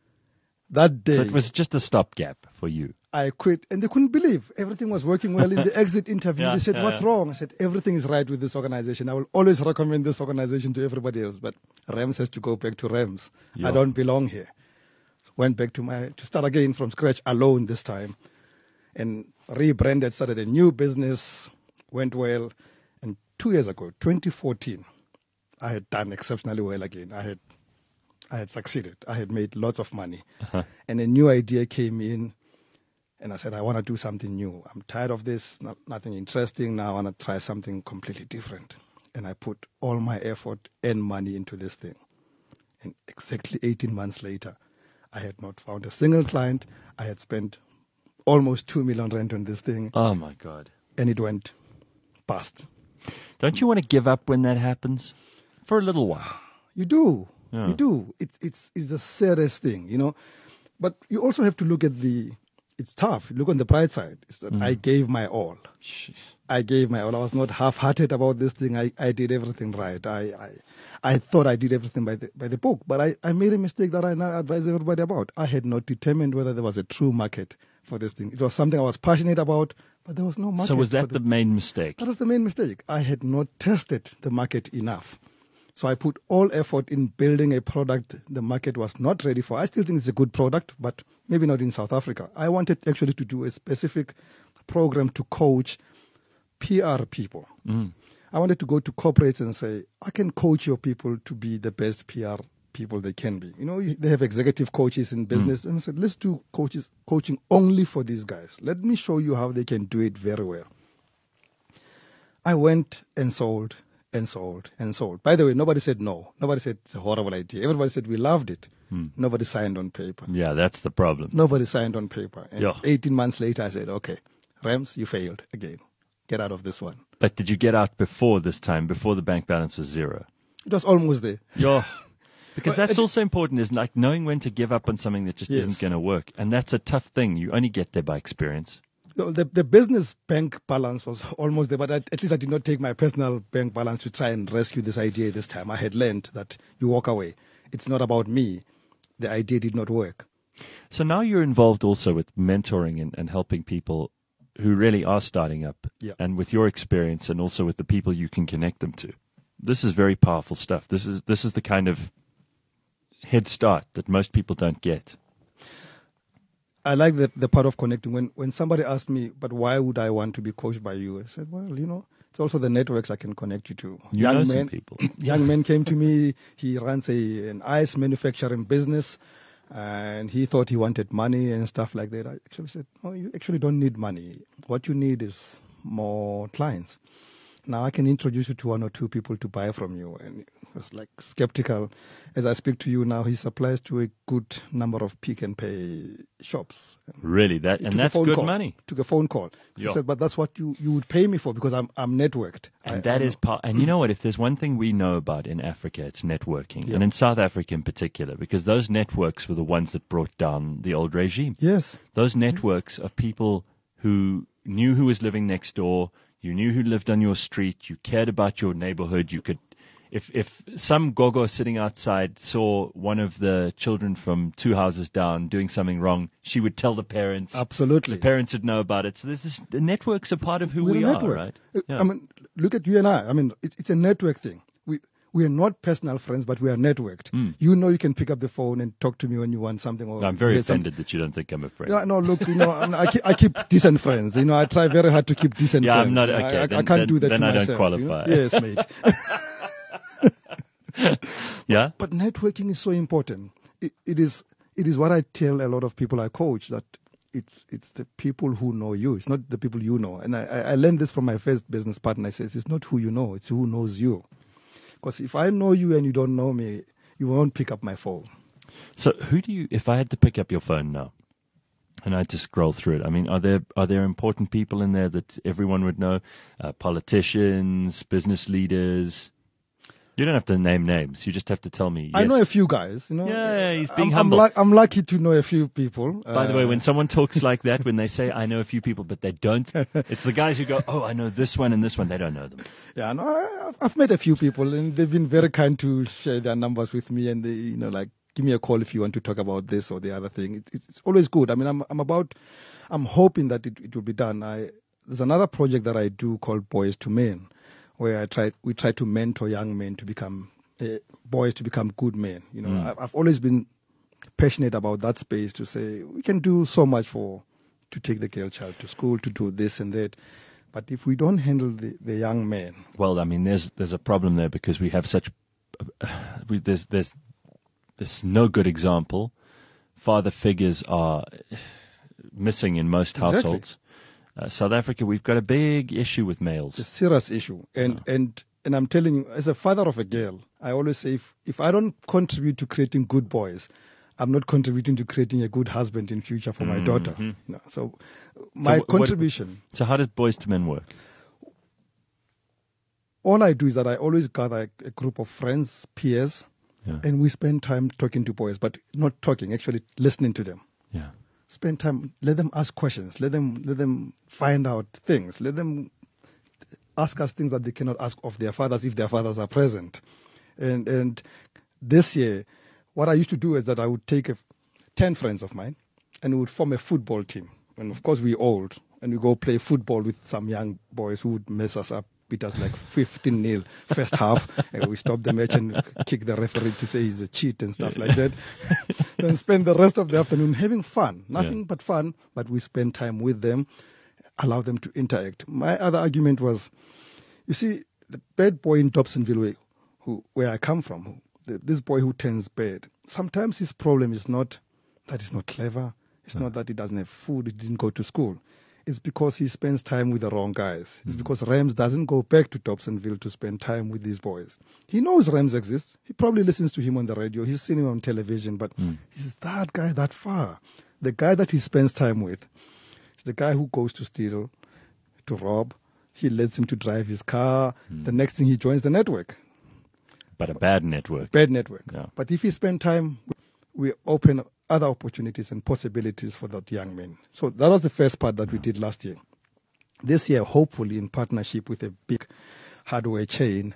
That day... So it was just a stopgap for you? I quit, and they couldn't believe everything was working well. In the exit interview, yeah, they said, yeah, what's yeah. wrong? I said, everything is right with this organization. I will always recommend this organization to everybody else, but Rams has to go back to Rams. Yeah. I don't belong here. Went back to my to start again from scratch, alone this time, and rebranded, started a new business, went well. And two years ago, twenty fourteen, I had done exceptionally well again. I had I had succeeded. I had made lots of money. Uh-huh. And a new idea came in, and I said, I want to do something new. I'm tired of this, not, nothing interesting. Now I want to try something completely different. And I put all my effort and money into this thing. And exactly eighteen months later, I had not found a single client. I had spent almost two million rand on this thing. Oh, my God. And it went bust. Don't you want to give up when that happens? For a little while. You do. Yeah. You do. It's, it's, it's the saddest thing, you know. But you also have to look at the... It's tough. Look on the bright side. It's that mm. I gave my all. Jeez. I gave my all. I was not half-hearted about this thing. I, I did everything right. I, I I thought I did everything by the by the book. But I, I made a mistake that I now advise everybody about. I had not determined whether there was a true market for this thing. It was something I was passionate about, but there was no market. So was that the, the main mistake? That was the main mistake. I had not tested the market enough. So I put all effort in building a product the market was not ready for. I still think it's a good product, but maybe not in South Africa. I wanted actually to do a specific program to coach P R people. Mm. I wanted to go to corporates and say, I can coach your people to be the best P R people they can be. You know, they have executive coaches in business. Mm. And I said, let's do coaches coaching only for these guys. Let me show you how they can do it very well. I went and sold and sold and sold. By the way, nobody said no. Nobody said it's a horrible idea. Everybody said we loved it. Hmm. Nobody signed on paper. Yeah, that's the problem. Nobody signed on paper. And yeah. eighteen months later, I said, okay, Rams, you failed again. Get out of this one. But did you get out before this time, before the bank balance was zero? It was almost there. Yeah. Because that's also important, is like knowing when to give up on something that just yes. isn't going to work. And that's a tough thing. You only get there by experience. The, the business bank balance was almost there, but I, at least I did not take my personal bank balance to try and rescue this idea this time. I had learned that you walk away. It's not about me. The idea did not work. So now you're involved also with mentoring and, and helping people who really are starting up, yeah. and with your experience and also with the people you can connect them to. This is very powerful stuff. This is this is the kind of head start that most people don't get. I like the, the part of connecting. When when somebody asked me, but why would I want to be coached by you? I said, well, you know, it's also the networks I can connect you to. You young know men, some people. Young men came to me. He runs a an ice manufacturing business, and he thought he wanted money and stuff like that. I actually said, no, you actually don't need money. What you need is more clients. Now I can introduce you to one or two people to buy from you. And it was like skeptical. As I speak to you now, he supplies to a good number of Pick and Pay shops. Really? That and that's good call, money. Took a phone call. He yeah. said, but that's what you, you would pay me for because I'm I'm networked. And I, that I is part. And you know what? If there's one thing we know about in Africa, it's networking. Yeah. And in South Africa in particular, because those networks were the ones that brought down the old regime. Yes. Those networks yes. of people who knew who was living next door. You knew who lived on your street. You cared about your neighborhood. You could, if if some gogo sitting outside saw one of the children from two houses down doing something wrong, she would tell the parents. Absolutely. The parents would know about it. So there's this, the networks are part of who We're we a are, network. right? Uh, Yeah. I mean, look at you and I. I mean, it, it's a network thing. We we are not personal friends, but we are networked. Mm. You know, you can pick up the phone and talk to me when you want something. Or No, I'm very hear something. offended that you don't think I'm a friend. Yeah, no, look, you know, I, mean, I, keep, I keep decent friends. You know, I try very hard to keep decent Yeah, friends. I'm not- You know, okay, I, I, then- I can't then- do that then to I don't myself. qualify. You know? Yes, mate. Yeah? But networking is so important. It, it is it is what I tell a lot of people I coach, that it's it's the people who know you. It's not the people you know. And I, I I learned this from my first business partner. I says, it's not who you know, it's who knows you. Because if I know you and you don't know me, you won't pick up my phone. So who do you, if I had to pick up your phone now and I had to scroll through it, I mean, are there are there important people in there that everyone would know? Uh, politicians, business leaders? You don't have to name names. You just have to tell me. I yes. know a few guys. You know, Yeah, he's being I'm, humble. I'm, lu- I'm lucky to know a few people. By the way, Uh, when someone talks like that, when they say, I know a few people, but they don't, it's the guys who go, oh, I know this one and this one. They don't know them. Yeah, no, I, I've- I've met a few people, and they've been very kind to share their numbers with me, and they, you know, like, give me a call if you want to talk about this or the other thing. It, it's, it's always good. I mean, I'm, I'm about, I'm hoping that it, it will be done. I, there's another project that I do called Boys to Men, where I try, we try to mentor young men to become, uh, boys to become good men. You know, Mm. I, I've always been passionate about that space, to say we can do so much for, to take the girl child to school, to do this and that. But if we don't handle the, the young man, Well, I mean, there's there's a problem there because we have such, we, there's there's there's no good example. Father figures are missing in most Exactly. households. Uh, South Africa, we've got a big issue with males. it's a serious issue. And and and I'm telling you, as a father of a girl, I always say, if, if I don't contribute to creating good boys, I'm not contributing to creating a good husband in future for my daughter. Mhm. You know, so my So wh- what- contribution, So how does Boys to Men work? all I do is that I always gather a, a group of friends, peers, Yeah. and we spend time talking to boys, but not talking, actually listening to them. Yeah. Spend time, let them ask questions, let them let them find out things, let them ask us things that they cannot ask of their fathers if their fathers are present. And and this year, what I used to do is that I would take a, ten friends of mine, and we would form a football team. And of course, we're old, and we go play football with some young boys who would mess us up, beat us like fifteen nil first half, and we stop the match and kick the referee to say he's a cheat and stuff like that. Then spend the rest of the afternoon having fun, nothing Yeah. but fun, but we spend time with them, allow them to interact. My other argument was, you see, the bad boy in Dobsonville, where, who, where I come from, who, the, this boy who turns bad, sometimes his problem is not that he's not clever, it's not that he doesn't have food, he didn't go to school. It's because he spends time with the wrong guys. It's because Rams doesn't go back to Dobsonville to spend time with these boys. He knows Rams exists. He probably listens to him on the radio. He's seen him on television, but he's that guy that far. The guy that he spends time with is the guy who goes to steal, to rob. He lets him to drive his car. The next thing, he joins the network. But a bad network. Bad network. Yeah. But if he spend time, we open other opportunities and possibilities for that young man. So that was the first part that we did last year. This year, hopefully, in partnership with a big hardware chain,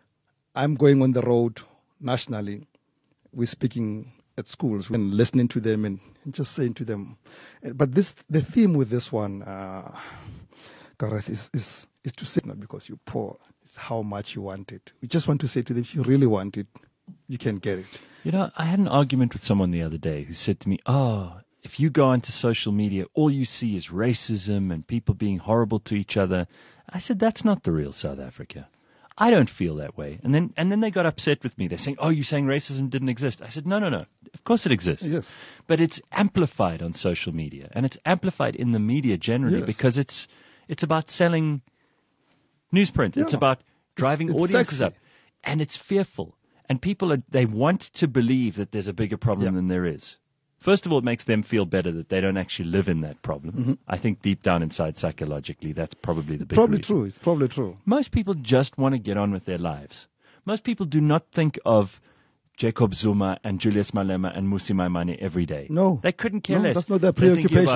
I'm going on the road nationally. We're speaking at schools and listening to them and, and just saying to them. But this, the theme with this one, uh, Gareth, is, is, is to say not because you're poor, it's how much you want it. We just want to say to them, if you really want it, you can get it. You know, I had an argument with someone the other day who said to me, oh, if you go onto social media, all you see is racism and people being horrible to each other. I said, that's not the real South Africa. I don't feel that way. And then and then they got upset with me. They're saying, oh, you're saying racism didn't exist. I said, no, no, no. Of course it exists. Yes. But it's amplified on social media. And it's amplified in the media generally Yes. because it's it's about selling newsprint. It's Yeah. about driving it's audiences sexy. up. And it's fearful. And people, are, they want to believe that there's a bigger problem than there is. First of all, it makes them feel better that they don't actually live in that problem. Mm-hmm. I think deep down inside psychologically, that's probably the big Probably reason. true. It's probably true. Most people just want to get on with their lives. Most people do not think of Jacob Zuma and Julius Malema and Musi Maimane every day. No. They couldn't care No, less. that's not their They're thinking preoccupation. about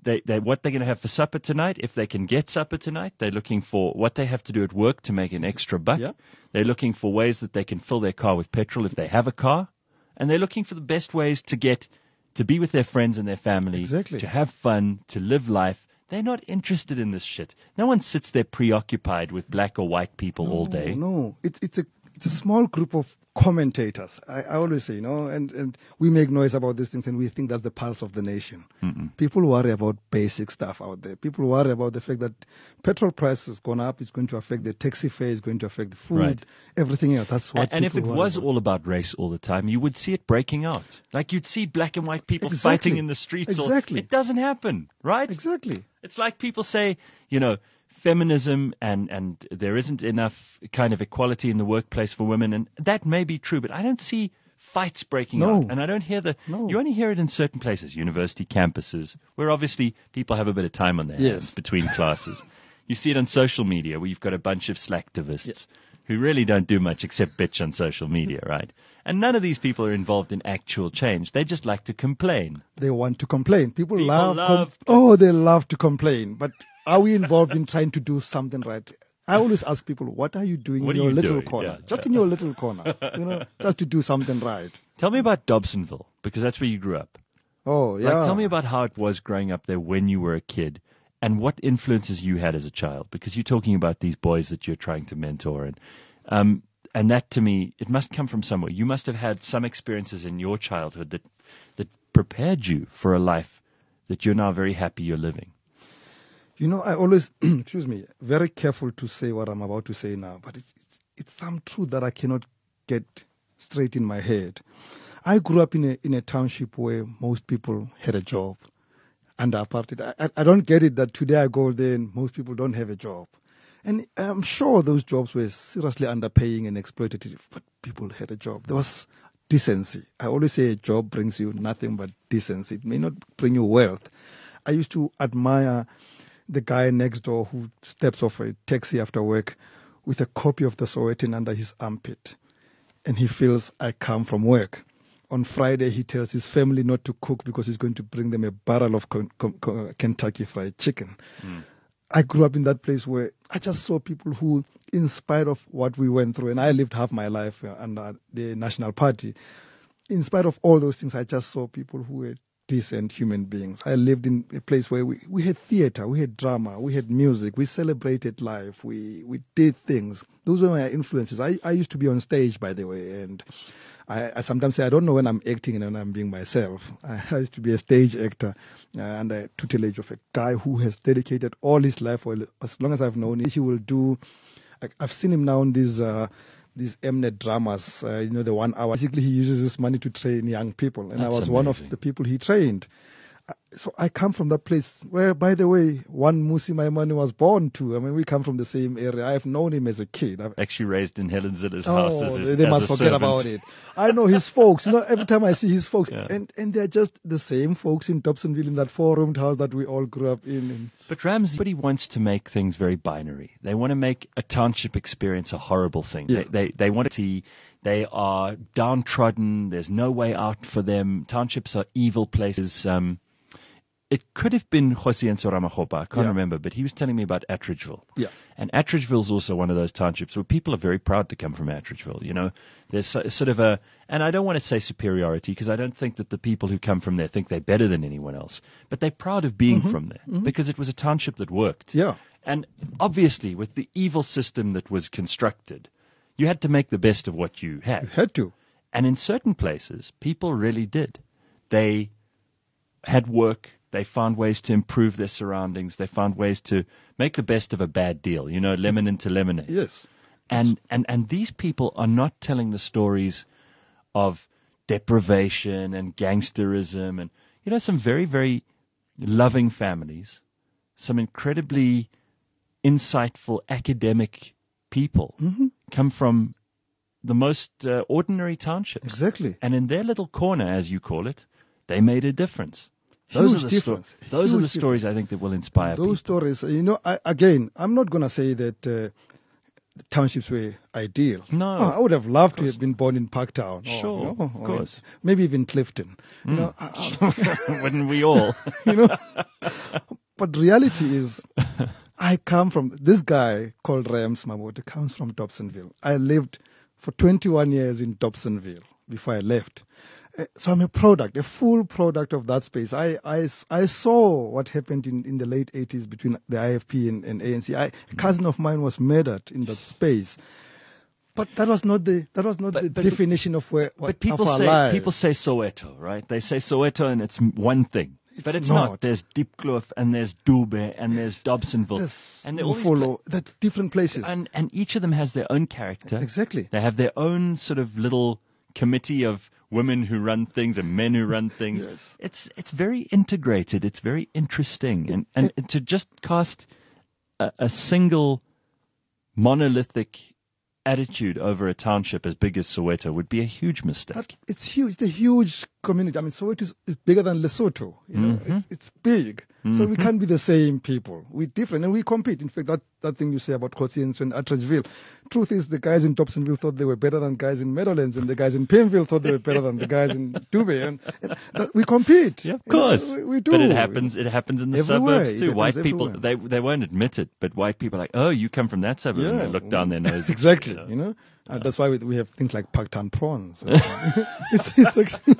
they, they what they're going to have for supper tonight. If they can get supper tonight, they're looking for what they have to do at work to make an extra buck. Yeah. They're looking for ways that they can fill their car with petrol if they have a car. And they're looking for the best ways to get to be with their friends and their family, Exactly. to have fun, to live life. They're not interested in this shit. No one sits there preoccupied with black or white people all day. No, it's it's a it's a small group of commentators. I, I always say, you know, and, and we make noise about these things and we think that's the pulse of the nation. Mm-mm. People worry about basic stuff out there. People worry about the fact that petrol price has gone up. It's going to affect the taxi fare. It's going to affect the food, Right. everything else. That's what. And, and if it people worry was about. all about race all the time, you would see it breaking out. Like you'd see black and white people Exactly. fighting in the streets. Or, Exactly. it doesn't happen, right? Exactly. It's like people say, you know, feminism and, and there isn't enough kind of equality in the workplace for women. And that may be true, but I don't see fights breaking No. out. And I don't hear the, No. you only hear it in certain places, university campuses, where obviously people have a bit of time on their hands Yes. between classes. You see it on social media where you've got a bunch of slacktivists who really don't do much except bitch on social media, right? And none of these people are involved in actual change. They just like to complain. They want to complain. People, People love, love com- oh, they love to complain. But are we involved in trying to do something right? I always ask people, what are you doing What in are your you little doing? corner? Yeah. Just in your little corner, you know, just to do something right. Tell me about Dobsonville, because that's where you grew up. Oh, yeah. Like, tell me about how it was growing up there when you were a kid, and what influences you had as a child. Because you're talking about these boys that you're trying to mentor, and um, and that to me, it must come from somewhere. You must have had some experiences in your childhood that that prepared you for a life that you're now very happy you're living. You know, I always, excuse me, very careful to say what I'm about to say now, but it's, it's it's some truth that I cannot get straight in my head. I grew up in a in a township where most people had a job under apartheid. I, I, I don't get it that today I go there and most people don't have a job. And I'm sure those jobs were seriously underpaying and exploitative, but people had a job. There was decency. I always say a job brings you nothing but decency. It may not bring you wealth. I used to admire the guy next door who steps off a taxi after work with a copy of the Sowetan under his armpit. And he feels, I come from work. On Friday, he tells his family not to cook because he's going to bring them a barrel of con- con- con- Kentucky Fried Chicken. Mm. I grew up in that place where I just saw people who, in spite of what we went through, and I lived half my life uh, under the National Party, in spite of all those things, I just saw people who were decent human beings. I lived in a place where we, we had theater, we had drama, we had music, we celebrated life, we, we did things. Those were my influences. I, I used to be on stage, by the way, and I, I sometimes say I don't know when I'm acting and when I'm being myself. I, I used to be a stage actor uh, under tutelage of a guy who has dedicated all his life, or as long as I've known him, he will do, I, I've seen him now in these uh, these Mnet dramas, uh, you know, the one hour. Basically, he uses this money to train young people, and That's I was one of amazing. the people he trained. Uh, So I come from that place where, by the way, one Musi Maimane was born to. I mean, we come from the same area. I have known him as a kid. I've, Actually raised in Helen Zitter's house oh, as his, they, they as must a forget servant. about it. I know his folks. You know, every time I see his folks, Yeah. and, and they're just the same folks in Dobsonville, in that four-roomed house that we all grew up in. And But Ramsey, everybody wants to make things very binary. They want to make a township experience a horrible thing. Yeah. They, they they want to see they are downtrodden. There's no way out for them. Townships are evil places. Um, it could have been Jose Enzo Ramajopa. I can't Yeah. remember, but he was telling me about Attridgeville. Yeah. And Attridgeville's also one of those townships where people are very proud to come from Attridgeville. You know, there's so- sort of a, and I don't want to say superiority because I don't think that the people who come from there think they're better than anyone else, but they're proud of being Mhm. from there Mhm. because it was a township that worked. Yeah. And obviously, with the evil system that was constructed, you had to make the best of what you had. You had to. And in certain places, people really did. They had work. They found ways to improve their surroundings. They found ways to make the best of a bad deal. You know, lemon into lemonade. Yes. And, and, and these people are not telling the stories of deprivation and gangsterism and, you know, some very, very loving families, some incredibly insightful academic people Mhm. come from the most uh, ordinary townships. Exactly. And in their little corner, as you call it, they made a difference. Those Huge are the sto- difference. Those are Huge the stories I think that will inspire Those people. stories, you know, I, again, I'm not going to say that uh, the townships were ideal. No. Oh, I would have loved to have been born in Parktown. Or, Sure, you know, of or course. Maybe even Clifton. You Mm. know, I- I- Wouldn't we all? you know. But reality is, I come from, this guy called Rams Mabote comes from Dobsonville. I lived for twenty-one years in Dobsonville before I left. Uh, So I'm a product, a full product of that space. I, I, I saw what happened in, in the late eighties between the I F P and, and A N C. I, a cousin of mine was murdered in that space. But that was not the that was not the but- definition of where But of people our say lives. people say Soweto, right? They say Soweto, and it's m- one thing, but it's not. not. There's Diepkloof, and there's Dube, and there's Dobsonville, Yes, and they're you all these follow that different places. pla- and and each of them has their own character. Exactly. They have their own sort of little committee of women who run things and men who run things. Yes. It's it's very integrated. It's very interesting, and and to just cast a, a single monolithic attitude over a township as big as Soweto would be a huge mistake. That, it's huge. It's a huge community. I mean, Soweto is, is bigger than Lesotho. You know, Mhm. it's, it's big. So we Mhm. can't be the same people. We're different, and we compete. In fact, that, that thing you say about Khotsiens and Atteridgeville, truth is, the guys in Dobsonville thought they were better than guys in Meadowlands, and the guys in Pimville thought they were better than the guys in Dube. And, and that, we compete. Yeah, of You know, course. we, we do. But it happens. It happens in the Everywhere. suburbs It too. happens White people, everywhere. they they won't admit it, but white people are like, oh, you come from that suburb, and they look down their nose. Exactly. You know? You know, uh, that's why we, we have things like Parktown prawns. it's, it's actually,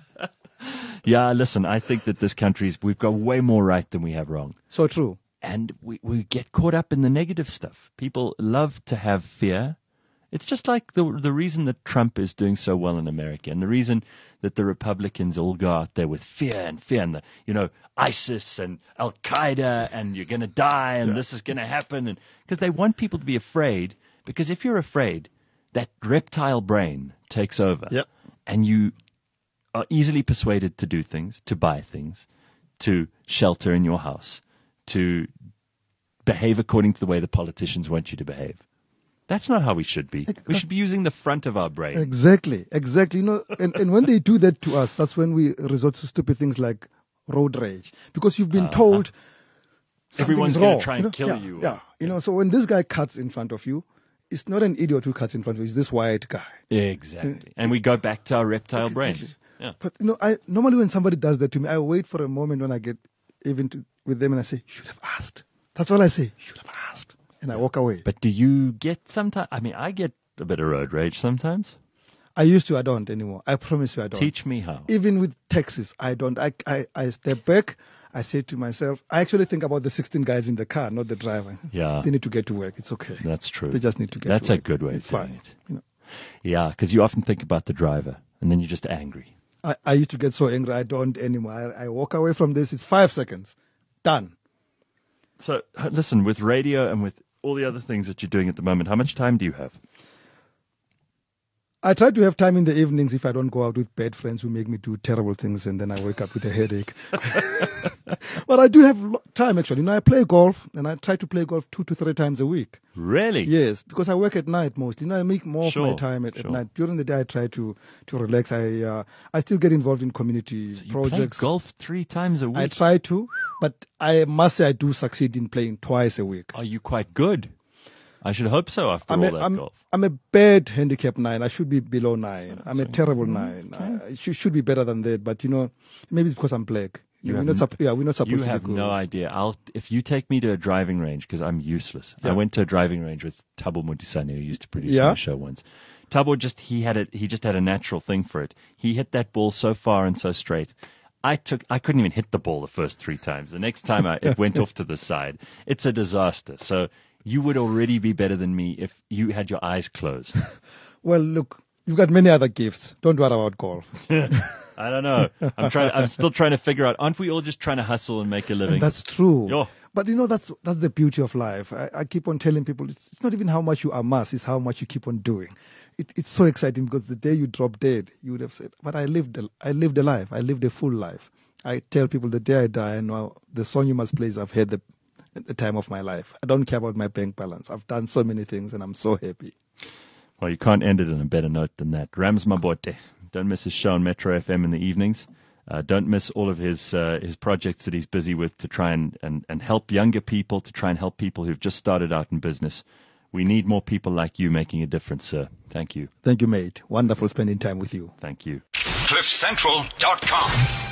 Yeah, listen, I think that this country's we've got way more right than we have wrong. so true. And we, we get caught up in the negative stuff. People love to have fear. It's just like the the reason that Trump is doing so well in America, and the reason that the Republicans all go out there with fear and fear, and the, you know, ISIS and Al Qaeda, and you're going to die, and this is going to happen, and because they want people to be afraid. Because if you're afraid, that reptile brain takes over, Yep. and you are easily persuaded to do things, to buy things, to shelter in your house, to behave according to the way the politicians want you to behave. That's not how we should be. We should be using the front of our brain. Exactly, exactly. You know, and, and when they do that to us, that's when we resort to stupid things like road rage, because you've been Uh-huh. told Everyone's going gonna to try and you know? kill yeah, you. Yeah, you know. So when this guy cuts in front of you, it's not an idiot who cuts in front of you. It's this white guy. Exactly. And we go back to our reptile Exactly. brains. Yeah. But you know, I normally when somebody does that to me, I wait for a moment when I get even to, with them, and I say, "Should have asked." That's all I say. Should have asked, and I walk away. But do you get sometimes? I mean, I get a bit of road rage sometimes. I used to. I don't anymore. I promise you, I don't. Teach me how. Even with taxis, I don't. I, I, I step back. I say to myself, I actually think about the sixteen guys in the car, not the driver. Yeah. They need to get to work. It's okay. That's true. They just need to get That's to a work. good way It's of doing fine. it. You know, Yeah, because you often think about the driver, and then you're just angry. I, I used to get so angry. I don't anymore. I, I walk away from this. It's five seconds. Done. So, h- listen, with radio and with all the other things that you're doing at the moment, how much time do you have? I try to have time in the evenings if I don't go out with bad friends who make me do terrible things, and then I wake up with a headache. But I do have lo- time, actually. You know, I play golf, and I try to play golf two to three times a week. Really? Yes, because I work at night mostly. You know, I make more Sure, of my time at, at sure. night. During the day, I try to, to relax. I uh, I still get involved in community You projects. play golf three times a week. I try to, but I must say I do succeed in playing twice a week. Are you quite good? I should hope so after I'm all a, that I'm, golf. I'm a bad handicap nine. I should be below nine. I'm a terrible nine. I, I should, should be better than that, but you know, maybe it's because I'm black. You we're have not, n- sup- yeah, we're not supposed You to have be good. no idea. I'll if you take me to a driving range, because I'm useless. I Yeah. went to a driving range with Thabo Motisane, who used to produce Yeah. my show once. Thabo just he had it. He just had a natural thing for it. He hit that ball so far and so straight. I took. I couldn't even hit the ball the first three times. The next time I, it went off to the side. It's a disaster. So you would already be better than me if you had your eyes closed. Well, look, you've got many other gifts. Don't worry about golf. I don't know. I'm trying. I'm still trying to figure out. Aren't we all just trying to hustle and make a living? That's true. Yo. But you know, that's that's the beauty of life. I, I keep on telling people it's, it's not even how much you amass, it's how much you keep on doing. It, it's so exciting because the day you drop dead, you would have said, but I lived a, I lived a life. I lived a full life. I tell people the day I die, I know the song you must play is I've had the, the time of my life. I don't care about my bank balance. I've done so many things and I'm so happy. Well, you can't end it on a better note than that. Rams Mabote. Don't miss his show on Metro F M in the evenings. Uh, don't miss all of his uh, his projects that he's busy with to try and, and, and help younger people, to try and help people who've just started out in business We need more people like you making a difference, sir. Thank you. Thank you, mate. Wonderful spending time with you. Thank you. cliff central dot com